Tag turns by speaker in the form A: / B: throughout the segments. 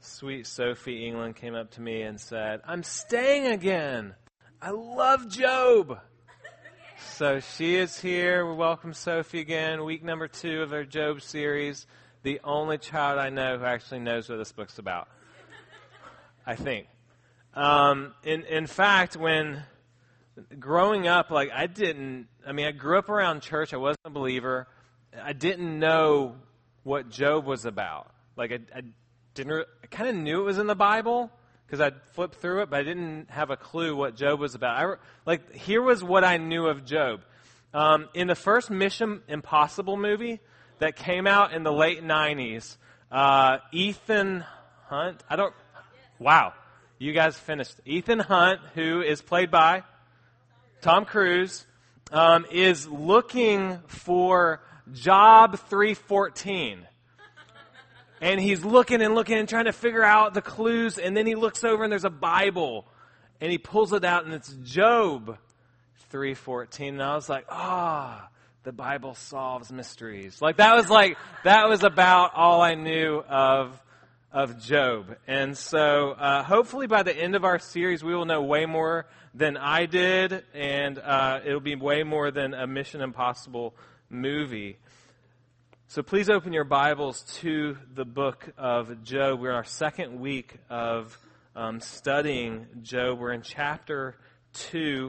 A: sweet Sophie England came up to me and said, "I'm staying again. I love Job." So she is here. We welcome Sophie again. Week number 2 of our Job series. The only child I know who actually knows what this book's about, I think. In fact, when growing up, I grew up around church. I wasn't a believer. I didn't know what Job was about. I kind of knew it was in the Bible because I'd flipped through it, but I didn't have a clue what Job was about. Here was what I knew of Job. In the first Mission Impossible movie that came out in the late 90s, Ethan Hunt, wow, you guys finished. Ethan Hunt, who is played by Tom Cruise, is looking for Job 314. And he's looking and trying to figure out the clues, and then he looks over and there's a Bible, and he pulls it out and it's Job 3:14. And I was like, the Bible solves mysteries. That was about all I knew of Job. And so hopefully by the end of our series we will know way more than I did, and it'll be way more than a Mission Impossible movie. So please open your Bibles to the book of Job. We're in our second week of studying Job. We're in chapter 2.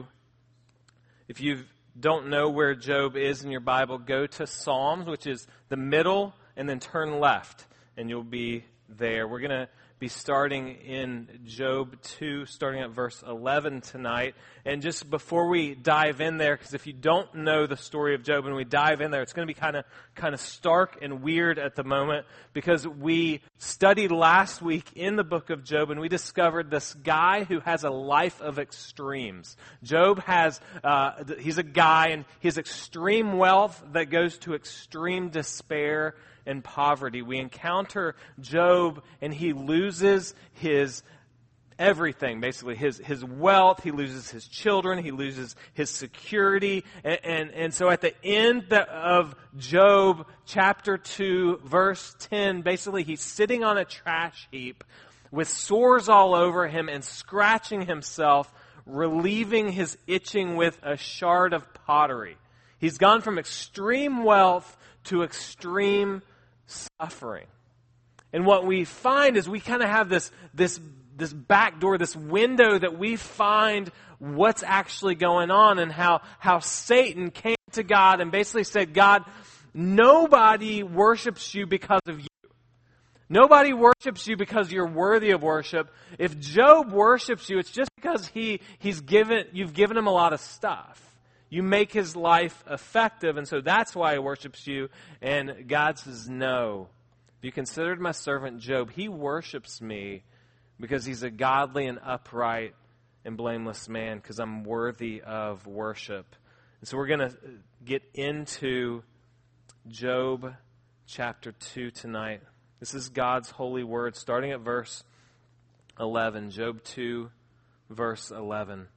A: If you don't know where Job is in your Bible, go to Psalms, which is the middle, and then turn left, and you'll be there. We're going to be starting in Job 2, starting at verse 11 tonight. And just before we dive in there, because if you don't know the story of Job and we dive in there, it's going to be kind of stark and weird at the moment, because we studied last week in the book of Job and we discovered this guy who has a life of extremes. Job has, he's a guy and he has extreme wealth that goes to extreme despair and poverty. We encounter Job and he loses his everything, basically. His wealth, he loses his children, he loses his security. And so at the end of Job chapter 2, verse 10, basically he's sitting on a trash heap with sores all over him and scratching himself, relieving his itching with a shard of pottery. He's gone from extreme wealth to extreme suffering. And what we find is we kind of have this back door, this window that we find what's actually going on, and how Satan came to God and basically said, God, nobody worships you because of you. Nobody worships you because you're worthy of worship. If Job worships you, it's just because you've given him a lot of stuff. You make his life effective, and so that's why he worships you. And God says, no. If you considered my servant Job, he worships me because he's a godly and upright and blameless man, because I'm worthy of worship. And so we're going to get into Job chapter 2 tonight. This is God's holy word, starting at verse 11. Job 2, verse 11.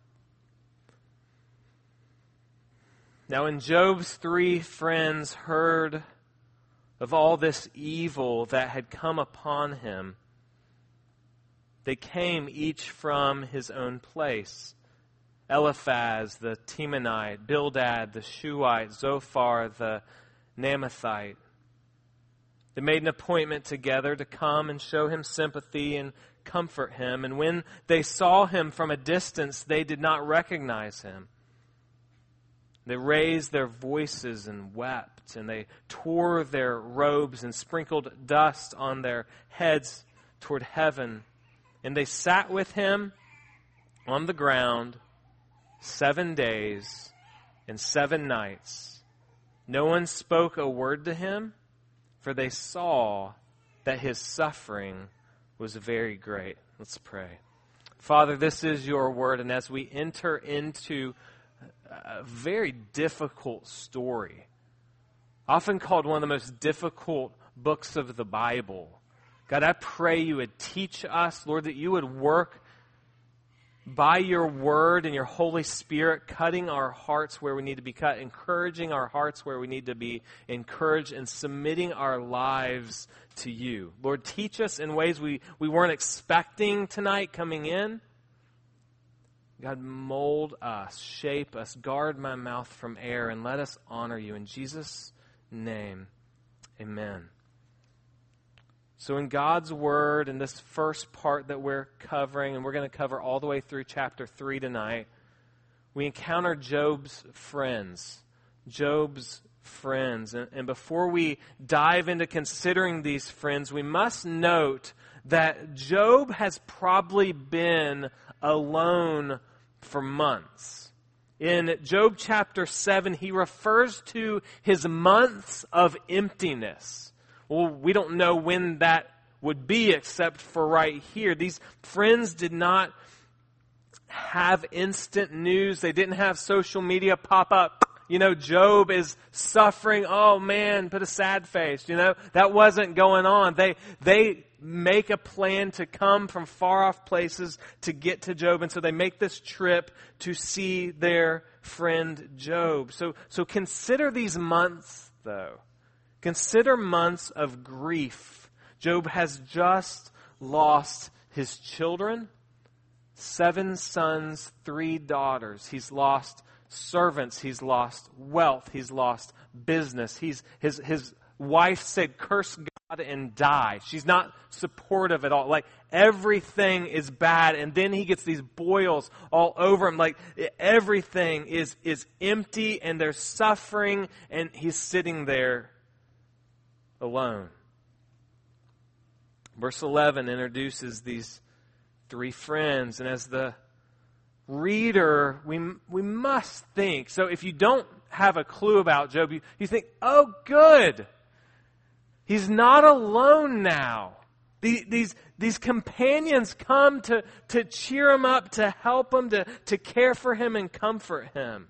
A: Now when Job's 3 friends heard of all this evil that had come upon him, they came each from his own place. Eliphaz the Temanite, Bildad the Shuhite, Zophar the Naamathite. They made an appointment together to come and show him sympathy and comfort him. And when they saw him from a distance, they did not recognize him. They raised their voices and wept, and they tore their robes and sprinkled dust on their heads toward heaven. And they sat with him on the ground 7 days and 7 nights. No one spoke a word to him, for they saw that his suffering was very great. Let's pray. Father, this is your word, and as we enter into a very difficult story, often called one of the most difficult books of the Bible, God, I pray you would teach us, Lord, that you would work by your word and your Holy Spirit, cutting our hearts where we need to be cut, encouraging our hearts where we need to be encouraged, and submitting our lives to you. Lord, teach us in ways we weren't expecting tonight coming in. God, mold us, shape us, guard my mouth from error, and let us honor you. In Jesus' name, amen. So in God's Word, in this first part that we're covering, and we're going to cover all the way through chapter 3 tonight, we encounter Job's friends. Job's friends. And before we dive into considering these friends, we must note that Job has probably been alone for months. In Job chapter 7, he refers to his months of emptiness. Well, we don't know when that would be except for right here. These friends did not have instant news. They didn't have social media pop up. Job is suffering. Oh man, put a sad face. That wasn't going on. They make a plan to come from far off places to get to Job. And so they make this trip to see their friend Job. So consider these months though. Consider months of grief. Job has just lost his children, 7 sons, 3 daughters. He's lost servants. He's lost wealth. He's lost business. His wife said, "Curse God and die." She's not supportive at all. Like, everything is bad. And then he gets these boils all over him. Like, everything is empty and there's suffering, and he's sitting there alone. Verse 11 introduces these 3 friends, and as the reader, we must think. So if you don't have a clue about Job, you think, oh good, he's not alone now. These companions come to cheer him up, to help him, to care for him and comfort him.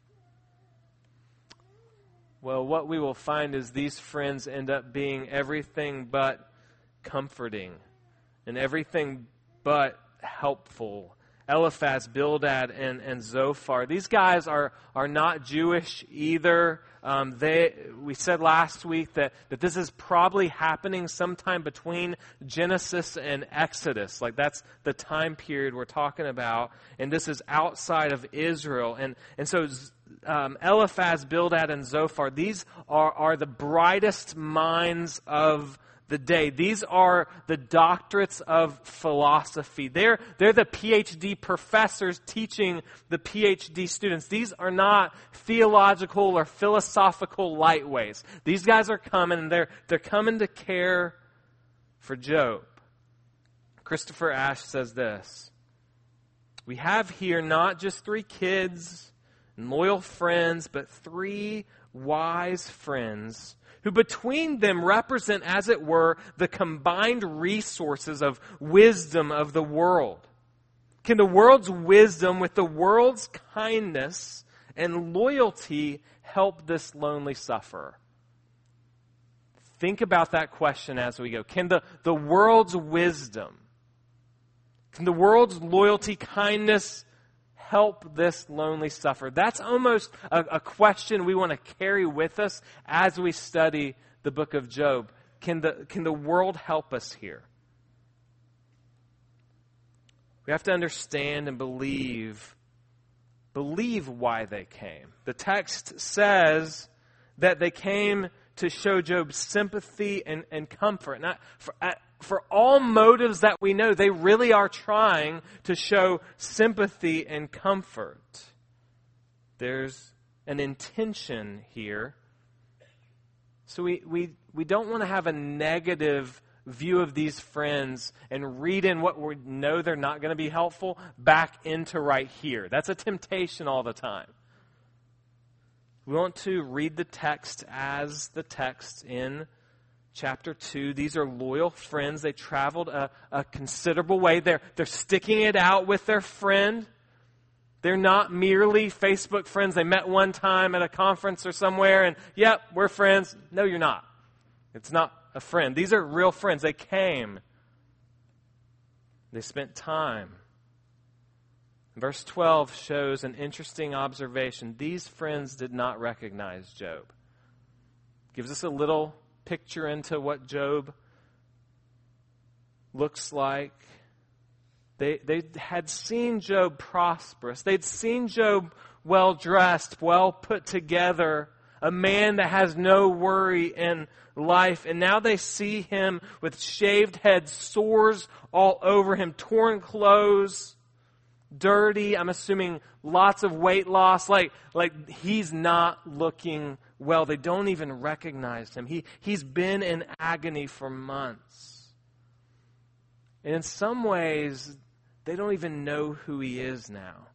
A: Well, what we will find is these friends end up being everything but comforting and everything but helpful. Eliphaz, Bildad, and Zophar. These guys are not Jewish either. We said last week that this is probably happening sometime between Genesis and Exodus. Like, that's the time period we're talking about. And this is outside of Israel. And so Eliphaz, Bildad, and Zophar, these are the brightest minds of the day. These are the doctorates of philosophy. They're the PhD professors teaching the PhD students. These are not theological or philosophical lightweights. These guys are coming, and they're coming to care for Job. Christopher Ash says this: we have here not just 3 kids and loyal friends, but 3 wise friends who between them represent, as it were, the combined resources of wisdom of the world. Can the world's wisdom with the world's kindness and loyalty help this lonely sufferer? Think about that question as we go. Can the world's wisdom, can the world's loyalty, kindness help this lonely sufferer? That's almost a question we want to carry with us as we study the book of Job. Can the world help us here? We have to understand and believe why they came. The text says that they came to show Job sympathy and comfort. Not for all motives that we know, they really are trying to show sympathy and comfort. There's an intention here. So we don't want to have a negative view of these friends and read in what we know they're not going to be helpful back into right here. That's a temptation all the time. We want to read the text as the text in chapter 2. These are loyal friends. They traveled a considerable way. They're sticking it out with their friend. They're not merely Facebook friends. They met one time at a conference or somewhere and, yep, we're friends. No, you're not. It's not a friend. These are real friends. They came. They spent time. Verse 12 shows an interesting observation. These friends did not recognize Job. Gives us a little picture into what Job looks like. They had seen Job prosperous. They'd seen Job well-dressed, well put together, a man that has no worry in life. And now they see him with shaved head, sores all over him, torn clothes, dirty. I'm assuming lots of weight loss. Like he's not looking well. They don't even recognize him. He's been in agony for months. And in some ways, they don't even know who he is now.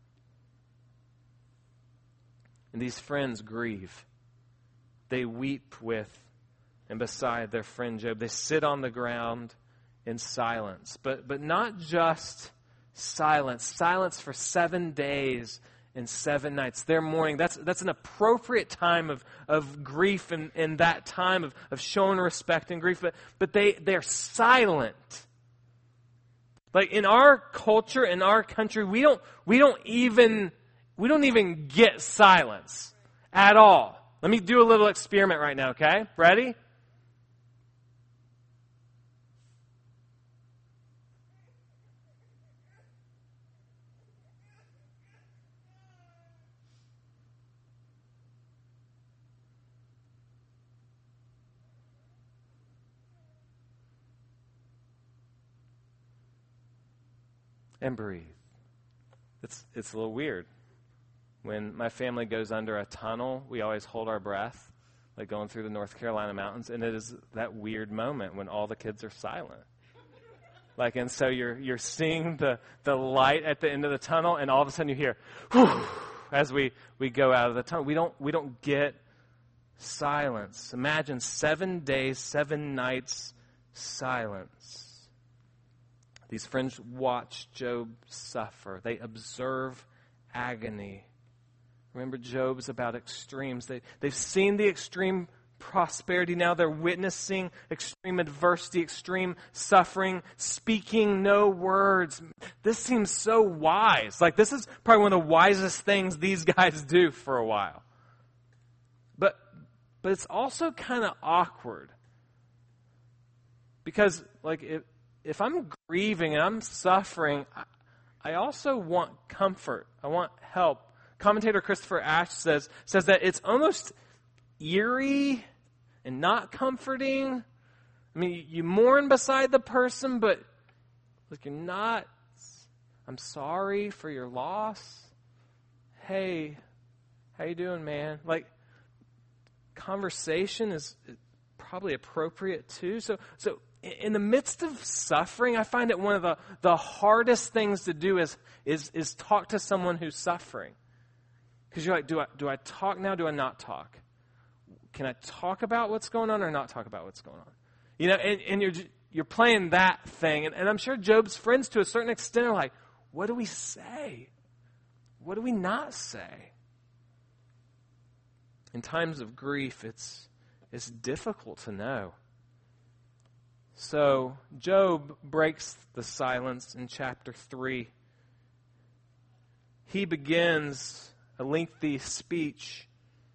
A: And these friends grieve. They weep with and beside their friend Job. They sit on the ground in silence. But not just silence. Silence for 7 days and 7 nights. Their mourning. That's an appropriate time of grief and that time of showing respect and grief. But they're silent. Like in our culture, in our country, we don't even get silence at all. Let me do a little experiment right now, okay? Ready? And breathe. It's a little weird. When my family goes under a tunnel, we always hold our breath, like going through the North Carolina mountains, and it is that weird moment when all the kids are silent. Like, and so you're seeing the light at the end of the tunnel, and all of a sudden you hear, whew, as we go out of the tunnel. We don't get silence. Imagine 7 days, 7 nights silence. These friends watch Job suffer. They observe agony. Remember, Job's about extremes. They've seen the extreme prosperity. Now they're witnessing extreme adversity, extreme suffering, speaking no words. This seems so wise. Like, this is probably one of the wisest things these guys do for a while. But it's also kind of awkward. Because, like, if I'm grieving and I'm suffering, I also want comfort. I want help. Commentator Christopher Ash says that it's almost eerie and not comforting. I mean, you mourn beside the person, but like you're not. I'm sorry for your loss. Hey, how you doing, man? Like, conversation is probably appropriate too. So in the midst of suffering, I find it one of the hardest things to do is talk to someone who's suffering. Because you're like, do I talk now? Do I not talk? Can I talk about what's going on or not talk about what's going on? You know, and you're playing that thing. And I'm sure Job's friends, to a certain extent, are like, what do we say? What do we not say? In times of grief, it's difficult to know. So Job breaks the silence in chapter 3. He begins a lengthy speech.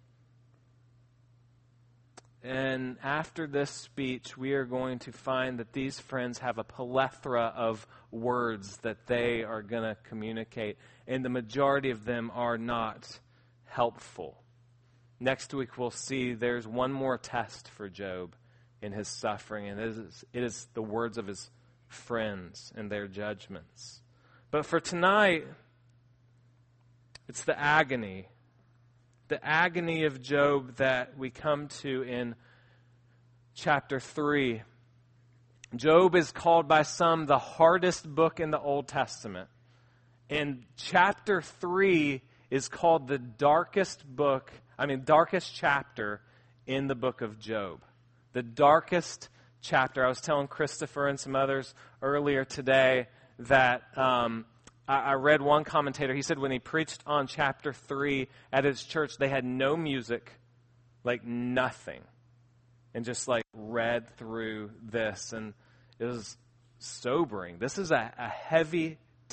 A: And after this speech, we are going to find that these friends have a plethora of words that they are going to communicate. And the majority of them are not helpful. Next week, we'll see there's one more test for Job in his suffering, and it is the words of his friends and their judgments. But for tonight, it's the agony of Job that we come to in chapter 3. Job is called by some the hardest book in the Old Testament. And chapter 3 is called the darkest chapter in the book of Job. The darkest chapter. I was telling Christopher and some others earlier today that I read one commentator. He said when he preached on chapter 3 at his church, they had no music, like nothing, and just like read through this. And it was sobering. This is a heavy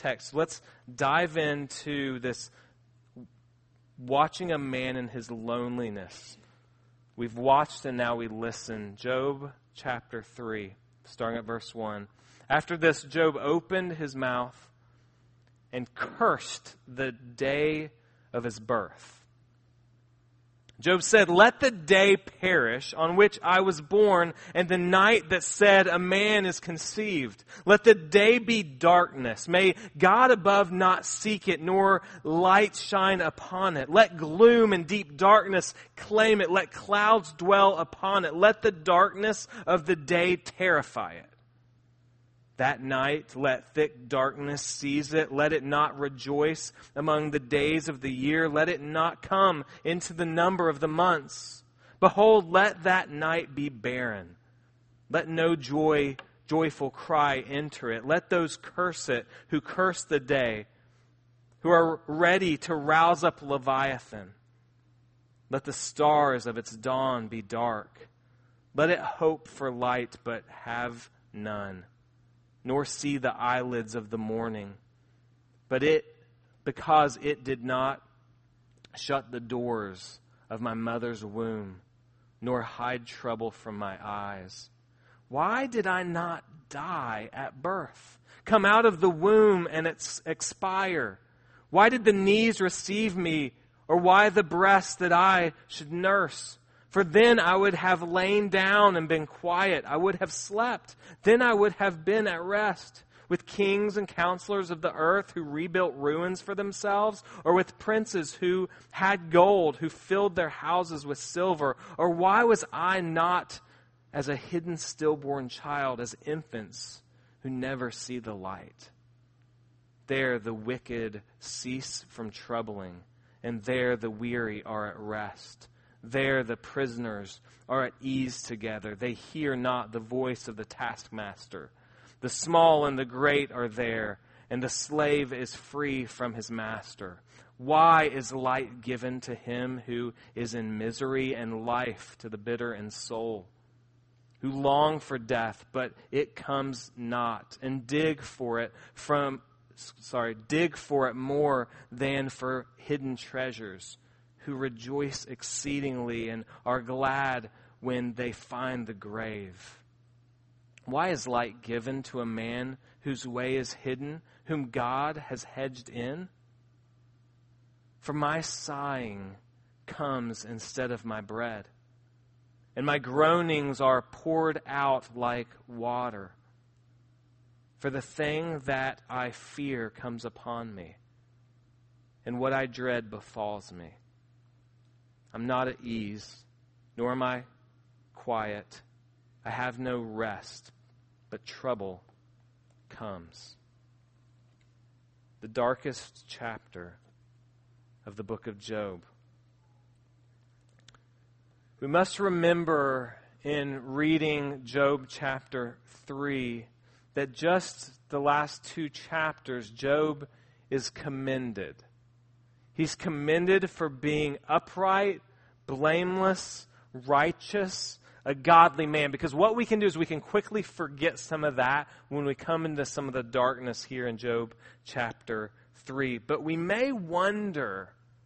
A: text. Let's dive into this watching a man in his loneliness. We've watched and now we listen. Job chapter 3, starting at verse 1. After this, Job opened his mouth and cursed the day of his birth. Job said, "Let the day perish on which I was born, and the night that said a man is conceived. Let the day be darkness. May God above not seek it, nor light shine upon it. Let gloom and deep darkness claim it. Let clouds dwell upon it. Let the darkness of the day terrify it. That night, let thick darkness seize it. Let it not rejoice among the days of the year. Let it not come into the number of the months. Behold, let that night be barren. Let no joyful cry enter it. Let those curse it who curse the day, who are ready to rouse up Leviathan. Let the stars of its dawn be dark. Let it hope for light, but have none, nor see the eyelids of the morning. Because it did not shut the doors of my mother's womb, nor hide trouble from my eyes. Why did I not die at birth, come out of the womb and expire? Why did the knees receive me, or why the breast that I should nurse? For then I would have lain down and been quiet. I would have slept. Then I would have been at rest with kings and counselors of the earth who rebuilt ruins for themselves, or with princes who had gold, who filled their houses with silver. Or why was I not as a hidden stillborn child, as infants who never see the light? There the wicked cease from troubling, and there the weary are at rest. There the prisoners are at ease together. They hear not the voice of the taskmaster. The small and the great are there, and the slave is free from his master. Why is light given to him who is in misery, and life to the bitter in soul, who long for death, but it comes not, and dig for it more than for hidden treasures, who rejoice exceedingly and are glad when they find the grave? Why is light given to a man whose way is hidden, whom God has hedged in? For my sighing comes instead of my bread, and my groanings are poured out like water. For the thing that I fear comes upon me, and what I dread befalls me. I'm not at ease, nor am I quiet. I have no rest, but trouble comes. The darkest chapter of the book of Job. We must remember in reading Job chapter 3 that just the last two chapters, Job is commended. He's commended for being upright, blameless, righteous, a godly man. Because what we can do is we can quickly forget some of that when we come into some of the darkness here in Job chapter 3. But we may wonder,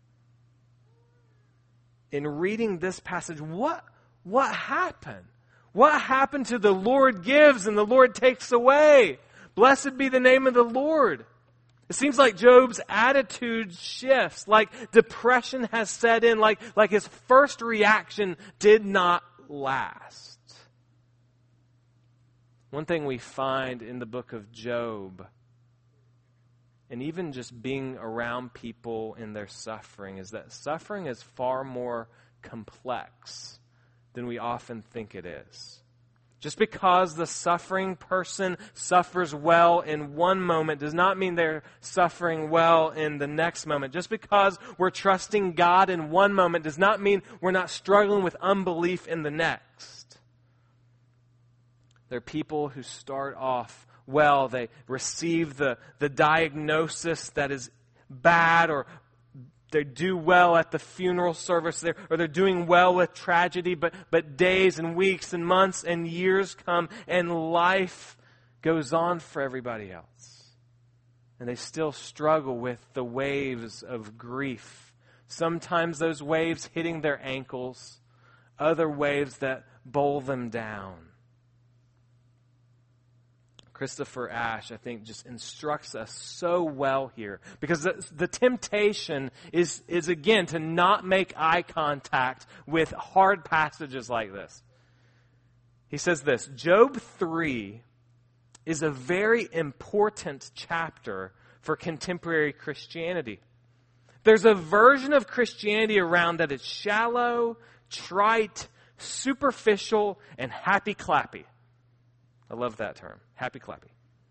A: in reading this passage, what happened? What happened to the Lord gives and the Lord takes away? Blessed be the name of the Lord. It seems like Job's attitude shifts, like depression has set in, like his first reaction did not last. One thing we find in the book of Job, and even just being around people in their suffering, is that suffering is far more complex than we often think it is. Just because the suffering person suffers well in one moment does not mean they're suffering well in the next moment. Just because we're trusting God in one moment does not mean we're not struggling with unbelief in the next. There are people who start off well. They receive the diagnosis that is bad, or they do well at the funeral service, or they're doing well with tragedy, but days and weeks and months and years come and life goes on for everybody else. And they still struggle with the waves of grief. Sometimes those waves hitting their ankles, other waves that bowl them down. Christopher Ash, I think, just instructs us so well here. Because the temptation is again, to not make eye contact with hard passages like this. He says this, Job 3 is a very important chapter for contemporary Christianity. There's a version of Christianity around that is shallow, trite, superficial, and happy-clappy. I love that term, happy-clappy.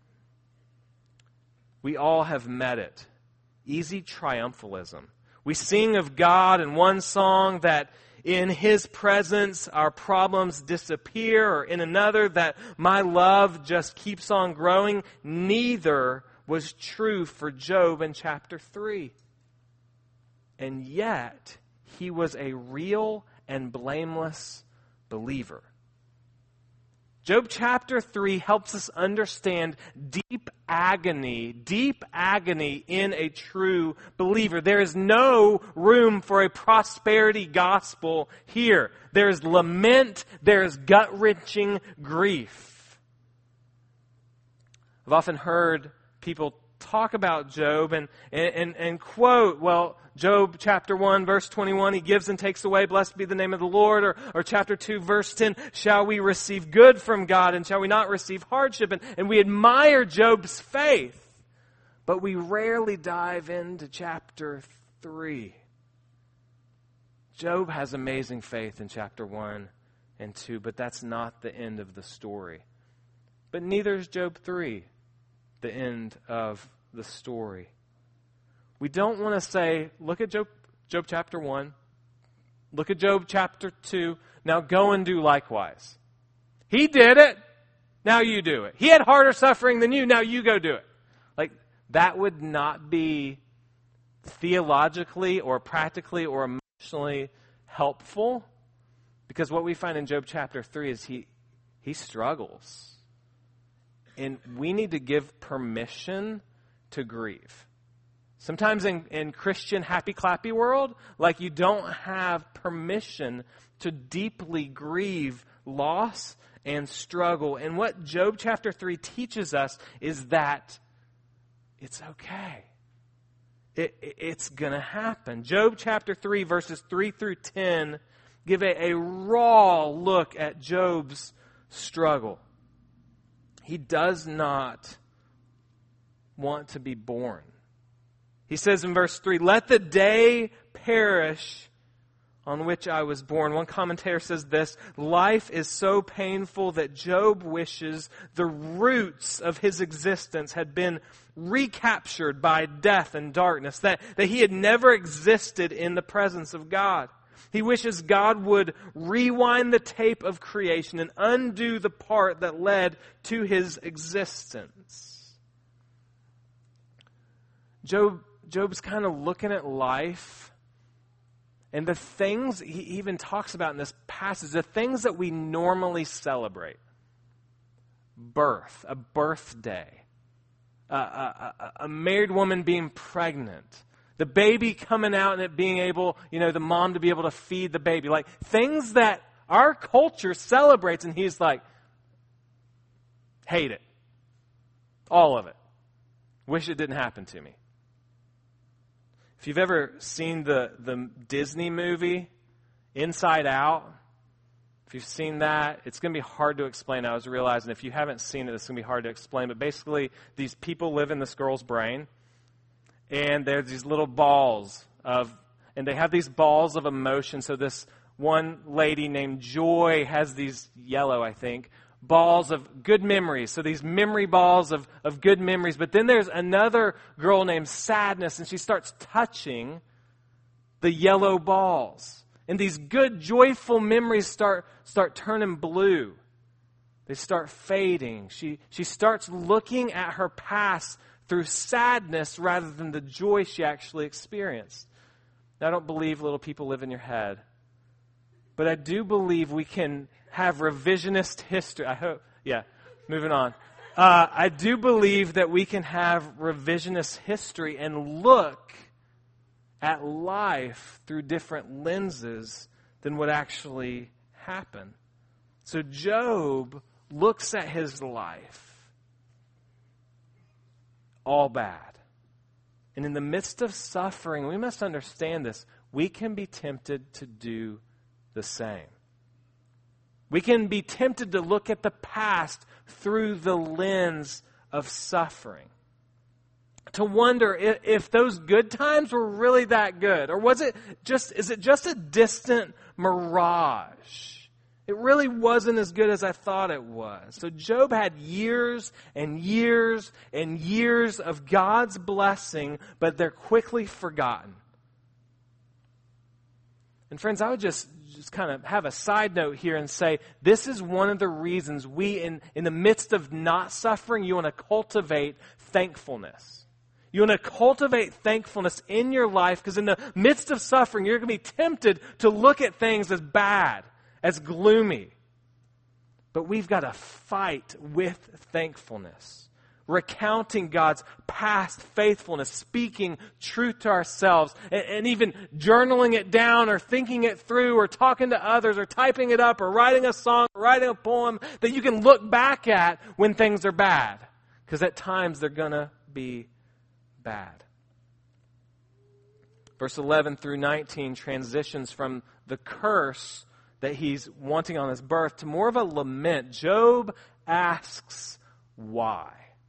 A: We all have met it. Easy triumphalism. We sing of God in one song that in His presence our problems disappear, or in another that my love just keeps on growing. Neither was true for Job in chapter 3. And yet, he was a real and blameless believer. Job chapter 3 helps us understand deep agony in a true believer. There is no room for a prosperity gospel here. There is lament, there is gut-wrenching grief. I've often heard people talk about Job and quote, well, Job chapter 1 verse 21, he gives and takes away, blessed be the name of the Lord. Or chapter 2 verse 10, shall we receive good from God and shall we not receive hardship? And we admire Job's faith, but we rarely dive into chapter 3. Job has amazing faith in chapter 1 and 2, but that's not the end of the story. But neither is Job 3 the end of the story. We don't want to say, look at Job chapter 1, look at Job chapter 2, now go and do likewise. He did it, now you do it. He had harder suffering than you, now you go do it. Like, that would not be theologically or practically or emotionally helpful, because what we find in Job chapter 3 is he struggles. And we need to give permission to grieve. Sometimes in Christian happy-clappy world, like, you don't have permission to deeply grieve loss and struggle. And what Job chapter 3 teaches us is that it's okay. It's going to happen. Job chapter 3 verses 3 through 10 give a raw look at Job's struggle. He does not want to be born. He says in verse 3, let the day perish on which I was born. One commentator says this, life is so painful that Job wishes the roots of his existence had been recaptured by death and darkness, that he had never existed in the presence of God. He wishes God would rewind the tape of creation and undo the part that led to his existence. Job's kind of looking at life, and the things he even talks about in this passage, the things that we normally celebrate. Birth, a birthday, a married woman being pregnant, the baby coming out and it being able, the mom to be able to feed the baby. Like, things that our culture celebrates, and he's like, hate it. All of it. Wish it didn't happen to me. If you've ever seen the Disney movie, Inside Out, if you've seen that, it's going to be hard to explain. I was realizing if you haven't seen it, it's going to be hard to explain. But basically, these people live in this girl's brain, and there's these little balls and they have these balls of emotion. So this one lady named Joy has these yellow, I think, balls of good memories. So these memory balls of good memories. But then there's another girl named Sadness, and she starts touching the yellow balls. And these good, joyful memories start turning blue. They start fading. She starts looking at her past through sadness rather than the joy she actually experienced. Now, I don't believe little people live in your head. But I do believe we can have revisionist history. I hope, moving on. I do believe that we can have revisionist history and look at life through different lenses than what actually happened. So Job looks at his life, all bad. And in the midst of suffering, we must understand this, we can be tempted to do the same. We can be tempted to look at the past through the lens of suffering. To wonder if those good times were really that good. Or is it just a distant mirage? It really wasn't as good as I thought it was. So Job had years and years and years of God's blessing, but they're quickly forgotten. And friends, I would just kind of have a side note here and say, this is one of the reasons we, in the midst of not suffering, you want to cultivate thankfulness. You want to cultivate thankfulness in your life, because in the midst of suffering, you're going to be tempted to look at things as bad, as gloomy. But we've got to fight with thankfulness, recounting God's past faithfulness, speaking truth to ourselves, and even journaling it down or thinking it through or talking to others or typing it up or writing a song or writing a poem that you can look back at when things are bad. Because at times they're going to be bad. Verse 11 through 19 transitions from the curse that he's wanting on his birth to more of a lament. Job asks why.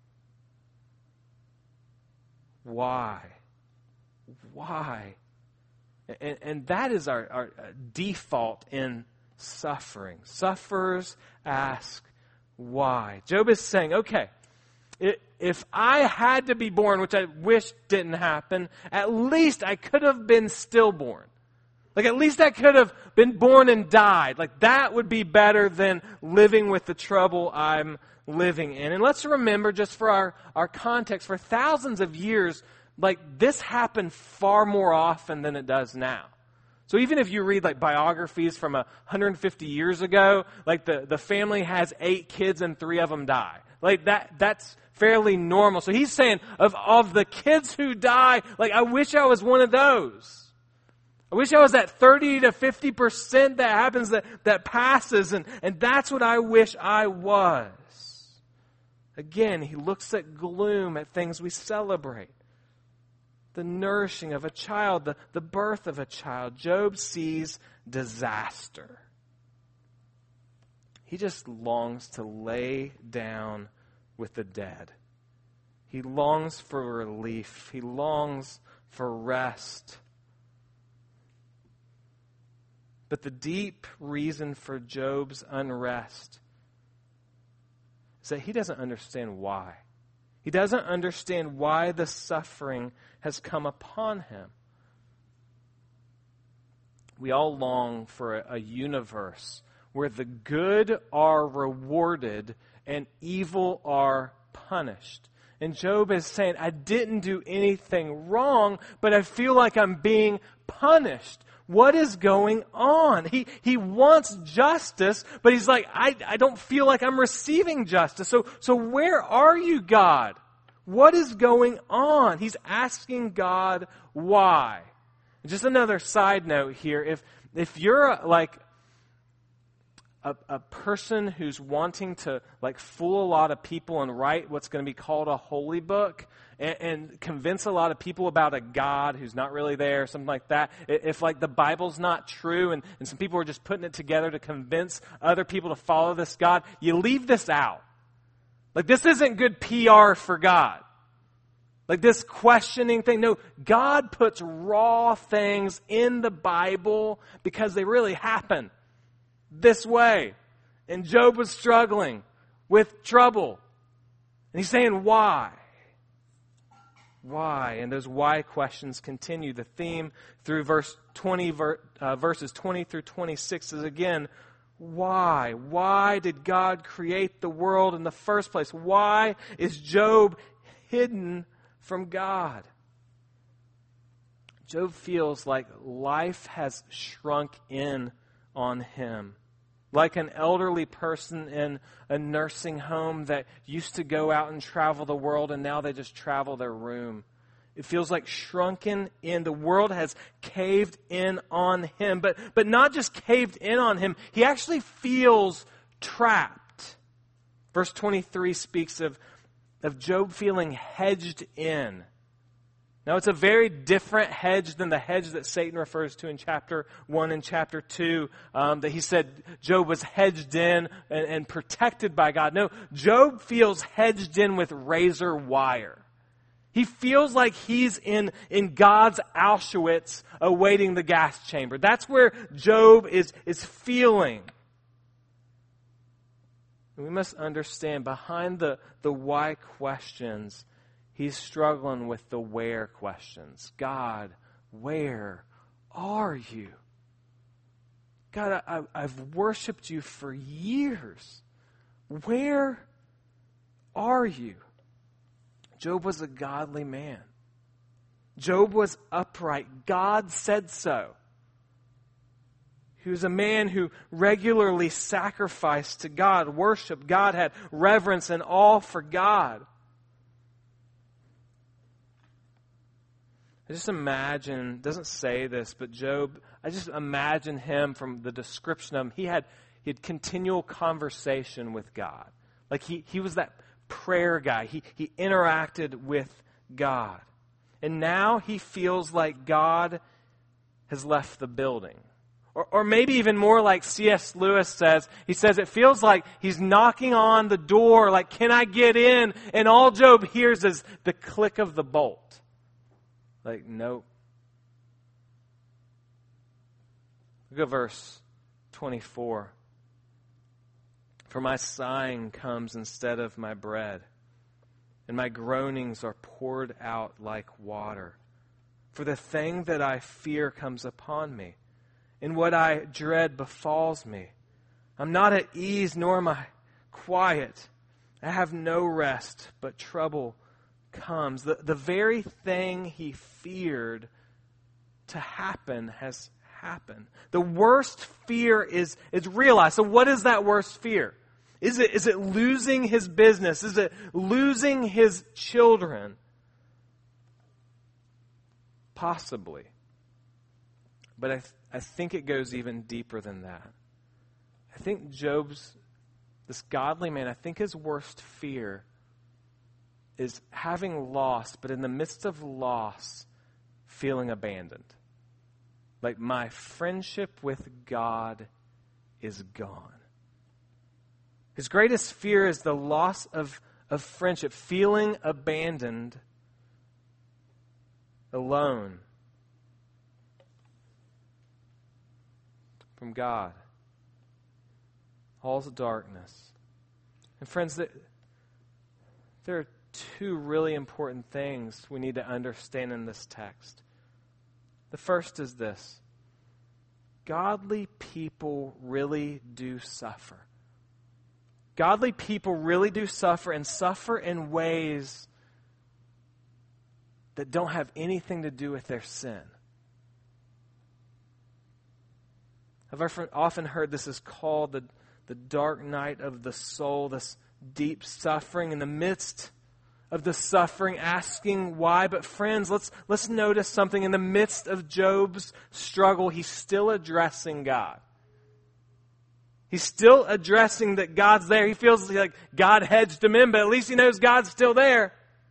A: Why? Why? And that is our default in suffering. Sufferers ask why. Job is saying, okay, if I had to be born, which I wish didn't happen, at least I could have been stillborn. Like, at least I could have been born and died. Like, that would be better than living with the trouble I'm living in. And let's remember, just for our context, for thousands of years, like, this happened far more often than it does now. So even if you read like biographies from 150 years ago, like the family has 8 kids and 3 of them die. Like that's fairly normal. So he's saying of the kids who die, like, I wish I was one of those. I wish I was that 30 to 50% that happens that passes, and that's what I wish I was. Again, he looks at gloom, at things we celebrate. The nourishing of a child, the birth of a child. Job sees disaster. He just longs to lay down with the dead. He longs for relief. He longs for rest. But the deep reason for Job's unrest is that he doesn't understand why. He doesn't understand why the suffering has come upon him. We all long for a universe where the good are rewarded and evil are punished. And Job is saying, I didn't do anything wrong, but I feel like I'm being punished. What is going on? He wants justice, but he's like, I don't feel like I'm receiving justice. So where are you, God? What is going on? He's asking God why. Just another side note here. If you're like a person who's wanting to like fool a lot of people and write what's going to be called a holy book and convince a lot of people about a God who's not really there, something like that. If like the Bible's not true and some people are just putting it together to convince other people to follow this God, you leave this out. Like, this isn't good PR for God. Like this questioning thing. No, God puts raw things in the Bible because they really happen this way. And Job was struggling with trouble. And he's saying, why? Why? And those why questions continue. The theme through verses 20 through 26 is again, why? Why did God create the world in the first place? Why is Job hidden from God? Job feels like life has shrunk in on him. like an elderly person in a nursing home that used to go out and travel the world and now they just travel their room. It feels like shrunken in. The world has caved in on him, but not just caved in on him. He actually feels trapped. Verse 23 speaks of Job feeling hedged in. Now, it's a very different hedge than the hedge that Satan refers to in chapter 1 and chapter 2, that he said Job was hedged in and protected by God. No, Job feels hedged in with razor wire. He feels like he's in God's Auschwitz awaiting the gas chamber. That's where Job is feeling. We must understand behind the why questions, he's struggling with the where questions. God, where are you? God, I've worshiped you for years. Where are you? Job was a godly man. Job was upright. God said so. He was a man who regularly sacrificed to God, worshiped God, had reverence and awe for God. I just imagine, doesn't say this, but Job, I just imagine him from the description of him. He had continual conversation with God. Like he was that prayer guy. He interacted with God. And now he feels like God has left the building. Or maybe even more like C.S. Lewis says, he says it feels like he's knocking on the door, like, can I get in? And all Job hears is the click of the bolt. Like, nope. Look at verse 24. For my sighing comes instead of my bread, and my groanings are poured out like water. For the thing that I fear comes upon me, and what I dread befalls me. I'm not at ease, nor am I quiet. I have no rest, but trouble comes. The very thing he feared to happen has happened. The worst fear is realized. So what is that worst fear? Is it losing his business? Is it losing his children? Possibly. But I think it goes even deeper than that. I think this godly man, I think his worst fear is having lost, but in the midst of loss, feeling abandoned. Like my friendship with God is gone. His greatest fear is the loss of friendship, feeling abandoned, alone from God. All's darkness. And friends, there are two really important things we need to understand in this text. The first is this: godly people really do suffer. Godly people really do suffer, and suffer in ways that don't have anything to do with their sin. I've often heard this is called the dark night of the soul, this deep suffering in the midst of the suffering, asking why. But friends, let's notice something. In the midst of Job's struggle, he's still addressing God. He's still addressing that God's there. He feels like God hedged him in, but at least he knows God's still there.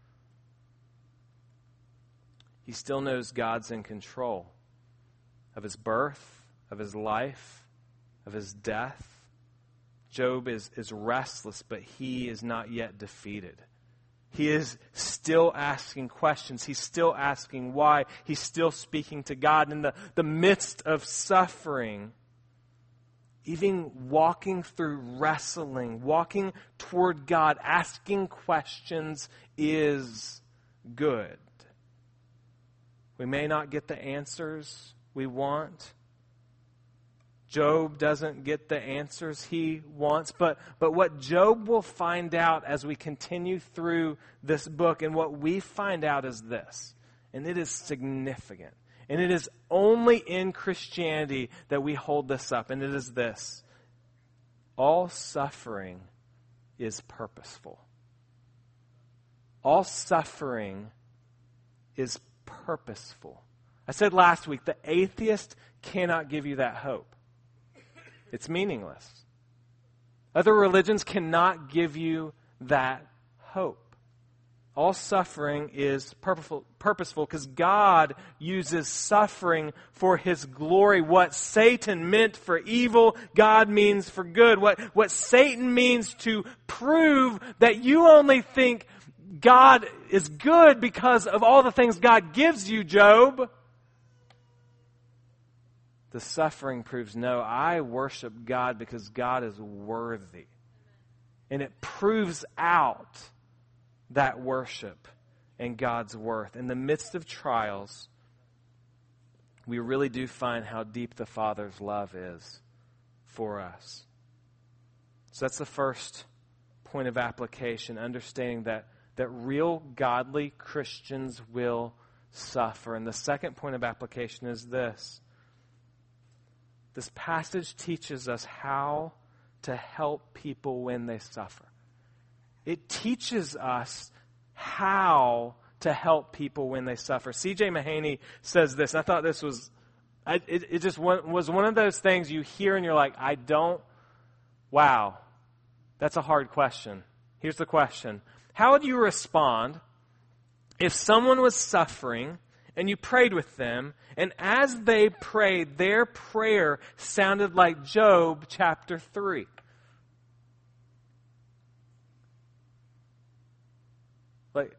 A: He still knows God's in control of his birth, of his life, of his death. Job is restless, but he is not yet defeated. He is still asking questions. He's still asking why. He's still speaking to God. In the midst of suffering, even walking through wrestling, walking toward God, asking questions is good. We may not get the answers we want. Job doesn't get the answers he wants, but what Job will find out as we continue through this book, and what we find out is this, and it is significant, and it is only in Christianity that we hold this up, and it is this: all suffering is purposeful. All suffering is purposeful. I said last week, the atheist cannot give you that hope. It's meaningless. Other religions cannot give you that hope. All suffering is purposeful because God uses suffering for His glory. What Satan meant for evil, God means for good. What Satan means to prove that you only think God is good because of all the things God gives you, Job. The suffering proves, no, I worship God because God is worthy. And it proves out that worship and God's worth. In the midst of trials, we really do find how deep the Father's love is for us. So that's the first point of application, understanding that real godly Christians will suffer. And the second point of application is this. This passage teaches us how to help people when they suffer. It teaches us how to help people when they suffer. C.J. Mahaney says this. I thought this was, it just was one of those things you hear and you're like, wow, that's a hard question. Here's the question. How would you respond if someone was suffering and you prayed with them, and as they prayed, their prayer sounded like Job chapter 3? Like,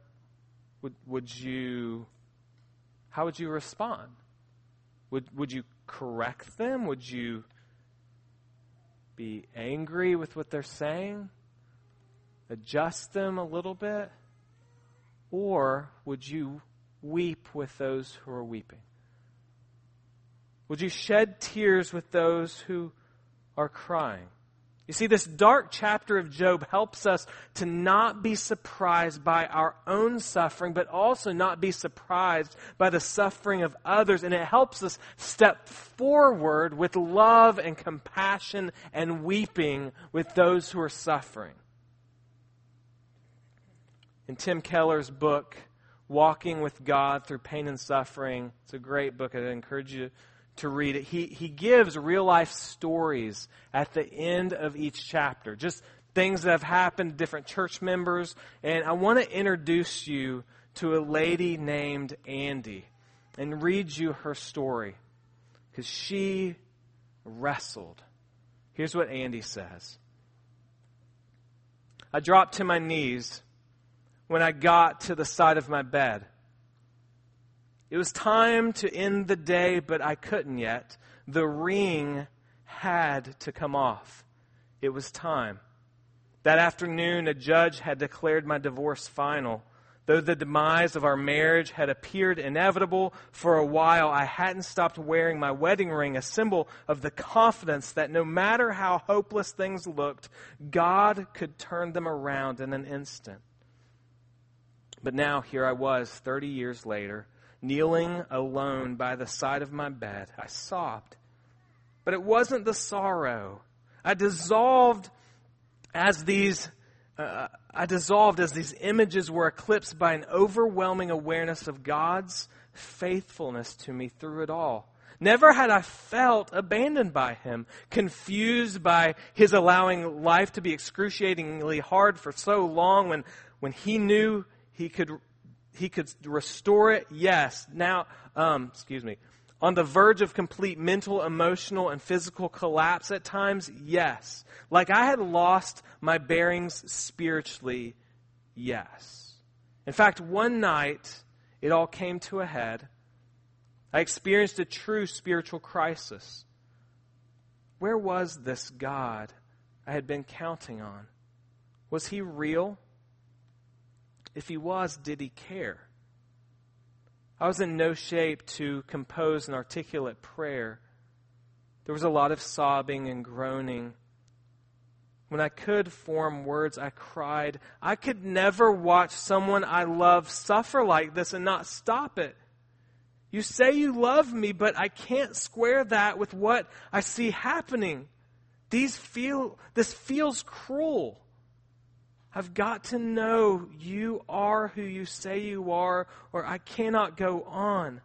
A: how would you respond? Would you correct them? Would you be angry with what they're saying? Adjust them a little bit? Or would you weep with those who are weeping? Would you shed tears with those who are crying? You see, this dark chapter of Job helps us to not be surprised by our own suffering, but also not be surprised by the suffering of others. And it helps us step forward with love and compassion and weeping with those who are suffering. In Tim Keller's book, Walking with God Through Pain and Suffering, it's a great book. I'd encourage you to read it. He gives real-life stories at the end of each chapter. Just things that have happened to different church members. And I want to introduce you to a lady named Andy and read you her story, because she wrestled. Here's what Andy says. I dropped to my knees when I got to the side of my bed. It was time to end the day, but I couldn't yet. The ring had to come off. It was time. That afternoon, a judge had declared my divorce final. Though the demise of our marriage had appeared inevitable, for a while I hadn't stopped wearing my wedding ring, a symbol of the confidence that no matter how hopeless things looked, God could turn them around in an instant. But now here I was, 30 years later, kneeling alone by the side of my bed. I sobbed. But it wasn't the sorrow. I dissolved as these images were eclipsed by an overwhelming awareness of God's faithfulness to me through it all. Never had I felt abandoned by Him, confused by His allowing life to be excruciatingly hard for so long when He knew He could restore it. Yes. Now, on the verge of complete mental, emotional, and physical collapse at times. Yes. Like I had lost my bearings spiritually. Yes. In fact, one night it all came to a head. I experienced a true spiritual crisis. Where was this God I had been counting on? Was He real? If He was, did He care? I was in no shape to compose an articulate prayer. There was a lot of sobbing and groaning. When I could form words, I cried. I could never watch someone I love suffer like this and not stop it. You say you love me, but I can't square that with what I see happening. This feels cruel. I've got to know you are who you say you are, or I cannot go on.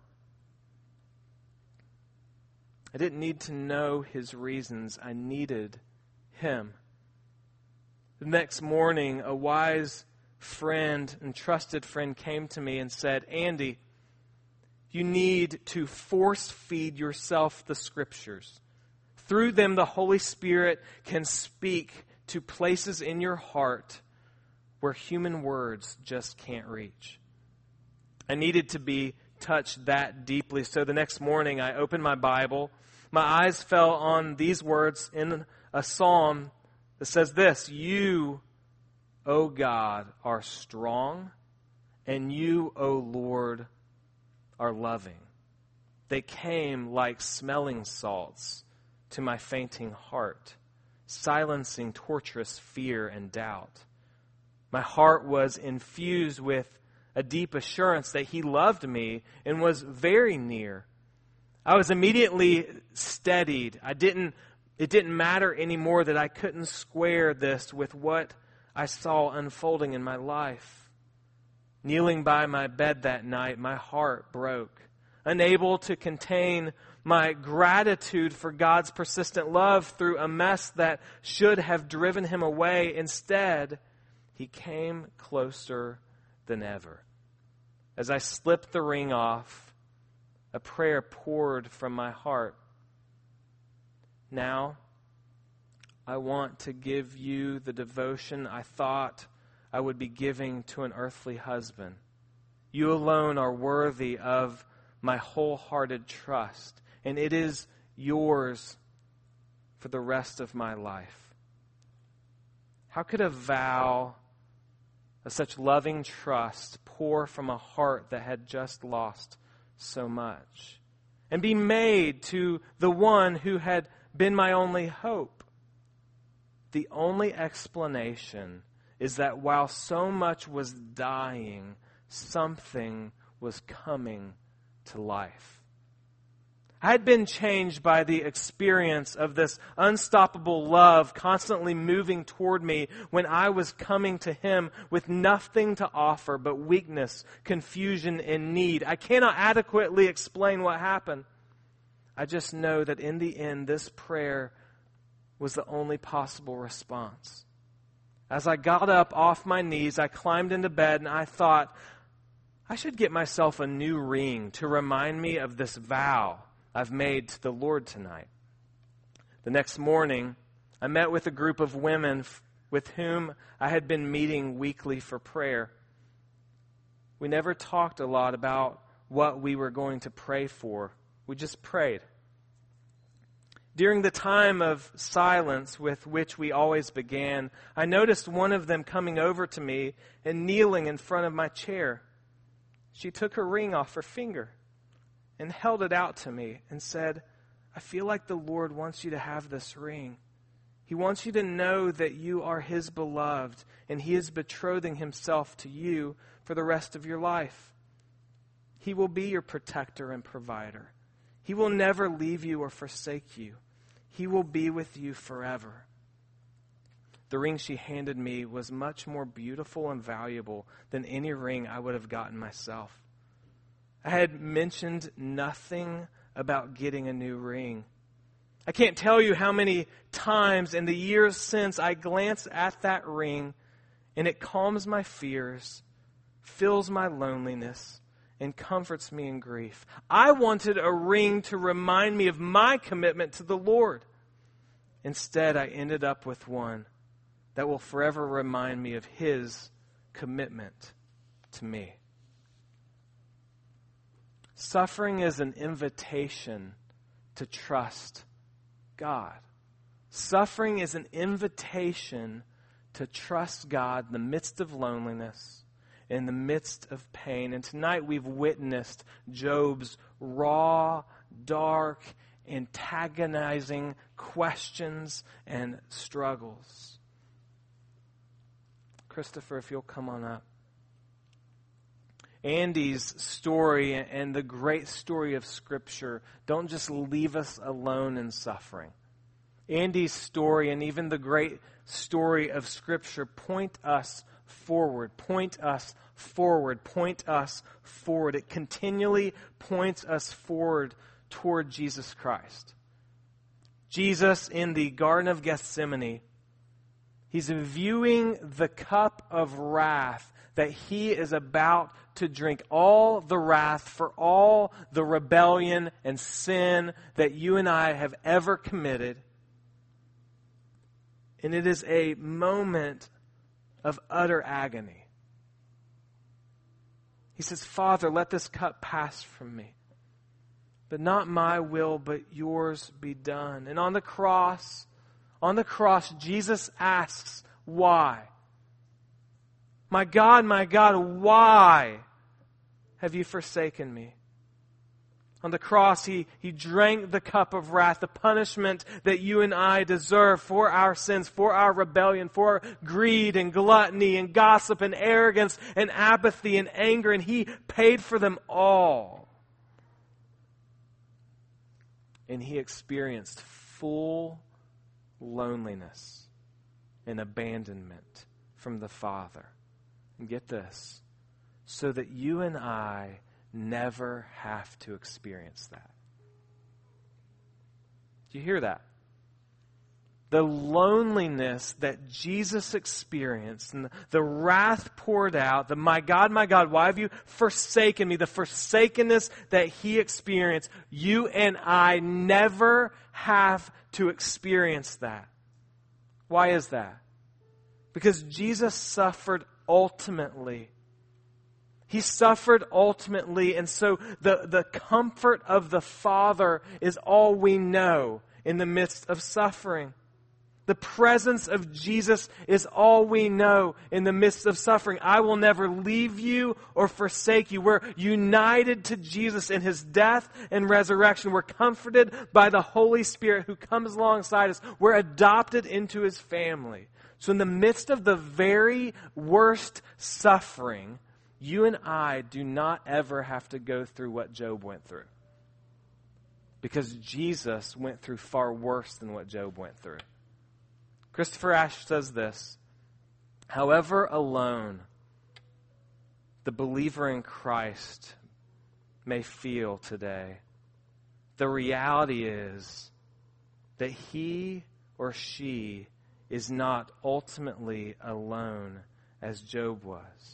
A: I didn't need to know his reasons. I needed him. The next morning, a wise friend and trusted friend came to me and said, Andy, you need to force feed yourself the Scriptures. Through them, the Holy Spirit can speak to places in your heart where human words just can't reach. I needed to be touched that deeply. So the next morning, I opened my Bible. My eyes fell on these words in a psalm that says this: You, O God, are strong, and you, O Lord, are loving. They came like smelling salts to my fainting heart, silencing torturous fear and doubt. My heart was infused with a deep assurance that he loved me and was very near. I was immediately steadied. It didn't matter anymore that I couldn't square this with what I saw unfolding in my life. Kneeling by my bed that night, my heart broke. Unable to contain my gratitude for God's persistent love through a mess that should have driven him away. Instead, he came closer than ever. As I slipped the ring off, a prayer poured from my heart. Now, I want to give you the devotion I thought I would be giving to an earthly husband. You alone are worthy of my wholehearted trust, and it is yours for the rest of my life. How could a vow of such loving trust pour from a heart that had just lost so much and be made to the one who had been my only hope? The only explanation is that while so much was dying, something was coming to life. I had been changed by the experience of this unstoppable love constantly moving toward me when I was coming to him with nothing to offer but weakness, confusion, and need. I cannot adequately explain what happened. I just know that in the end, this prayer was the only possible response. As I got up off my knees, I climbed into bed and I thought, I should get myself a new ring to remind me of this vow I've made to the Lord tonight. The next morning, I met with a group of women with whom I had been meeting weekly for prayer. We never talked a lot about what we were going to pray for. We just prayed. During the time of silence with which we always began, I noticed one of them coming over to me and kneeling in front of my chair. She took her ring off her finger and held it out to me and said, I feel like the Lord wants you to have this ring. He wants you to know that you are his beloved and he is betrothing himself to you for the rest of your life. He will be your protector and provider. He will never leave you or forsake you. He will be with you forever. The ring she handed me was much more beautiful and valuable than any ring I would have gotten myself. I had mentioned nothing about getting a new ring. I can't tell you how many times in the years since I glance at that ring and it calms my fears, fills my loneliness, and comforts me in grief. I wanted a ring to remind me of my commitment to the Lord. Instead, I ended up with one that will forever remind me of his commitment to me. Suffering is an invitation to trust God. Suffering is an invitation to trust God in the midst of loneliness, in the midst of pain. And tonight we've witnessed Job's raw, dark, antagonizing questions and struggles. Christopher, if you'll come on up. Andy's story and the great story of Scripture don't just leave us alone in suffering. Andy's story and even the great story of Scripture point us forward, point us forward, point us forward. It continually points us forward toward Jesus Christ. Jesus in the Garden of Gethsemane, he's viewing the cup of wrath that he is about to drink, all the wrath for all the rebellion and sin that you and I have ever committed. And it is a moment of utter agony. He says, Father, let this cup pass from me. But not my will, but yours be done. And on the cross, Jesus asks, why? My God, why have you forsaken me? On the cross, he drank the cup of wrath, the punishment that you and I deserve for our sins, for our rebellion, for greed and gluttony and gossip and arrogance and apathy and anger, and he paid for them all. And he experienced full loneliness and abandonment from the Father. And get this, so that you and I never have to experience that. Do you hear that? The loneliness that Jesus experienced and the wrath poured out, the my God, why have you forsaken me? The forsakenness that he experienced, you and I never have to experience that. Why is that? Because Jesus suffered ultimately. He suffered ultimately, and so the comfort of the Father is all we know in the midst of suffering. The presence of Jesus is all we know in the midst of suffering. I will never leave you or forsake you. We're united to Jesus in his death and resurrection. We're comforted by the Holy Spirit who comes alongside us. We're adopted into his family. So in the midst of the very worst suffering, you and I do not ever have to go through what Job went through. Because Jesus went through far worse than what Job went through. Christopher Ashe says this, however alone the believer in Christ may feel today, the reality is that he or she is not ultimately alone as Job was.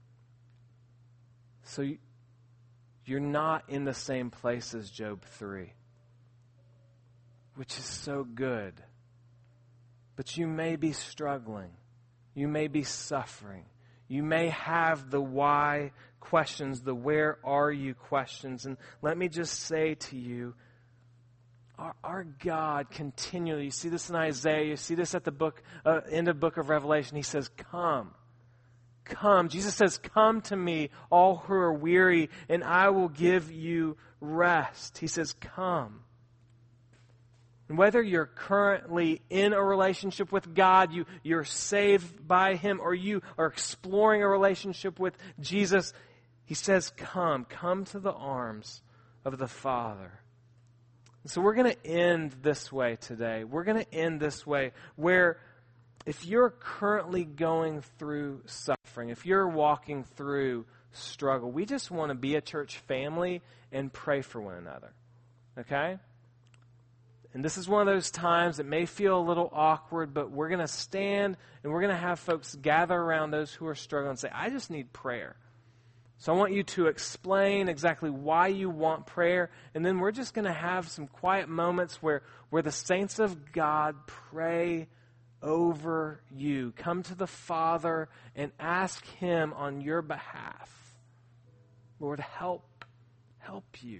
A: So you're not in the same place as Job 3, which is so good. But you may be struggling. You may be suffering. You may have the why questions, the where are you questions. And let me just say to you, our God continually, you see this in Isaiah, you see this at the end of the book of Revelation, he says, come. Come. Jesus says, come to me, all who are weary, and I will give you rest. He says, come. And whether you're currently in a relationship with God, you're saved by him, or you are exploring a relationship with Jesus, he says, come to the arms of the Father. And so we're going to end this way today. We're going to end this way where if you're currently going through suffering, if you're walking through struggle, we just want to be a church family and pray for one another. Okay? And this is one of those times that may feel a little awkward, but we're going to stand and we're going to have folks gather around those who are struggling and say, I just need prayer. So I want you to explain exactly why you want prayer, and then we're just going to have some quiet moments where the saints of God pray over you. Come to the Father and ask him on your behalf. Lord, help you.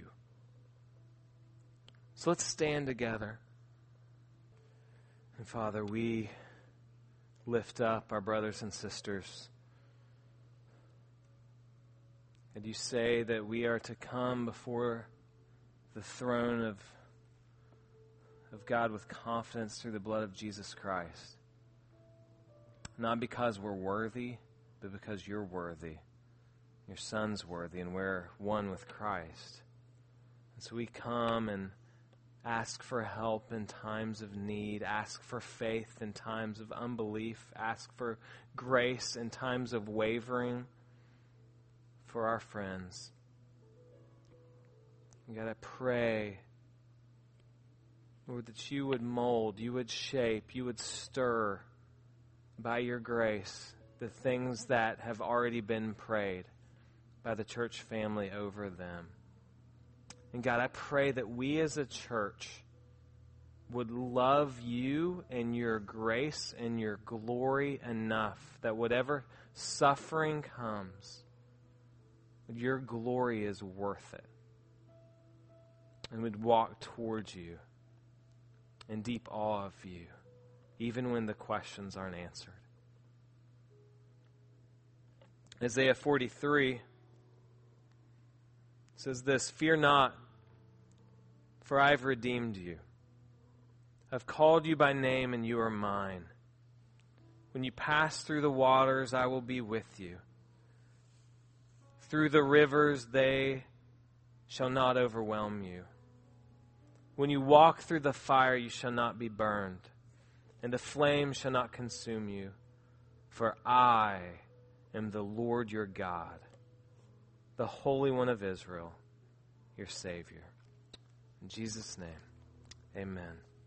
A: So let's stand together. And Father, we lift up our brothers and sisters. And you say that we are to come before the throne of God with confidence through the blood of Jesus Christ. Not because we're worthy, but because you're worthy. Your Son's worthy, and we're one with Christ. And so we come and Ask for help in times of need. Ask for faith in times of unbelief. Ask for grace in times of wavering for our friends. God, I pray, Lord, that you would mold, you would shape, you would stir by your grace the things that have already been prayed by the church family over them. And God, I pray that we as a church would love you and your grace and your glory enough that whatever suffering comes, your glory is worth it. And we'd walk towards you in deep awe of you, even when the questions aren't answered. Isaiah 43 says this, "Fear not, for I have redeemed you. I've called you by name, and you are mine. When you pass through the waters, I will be with you. Through the rivers, they shall not overwhelm you. When you walk through the fire, you shall not be burned, and the flame shall not consume you. For I am the Lord your God, the Holy One of Israel, your Savior." In Jesus' name, amen.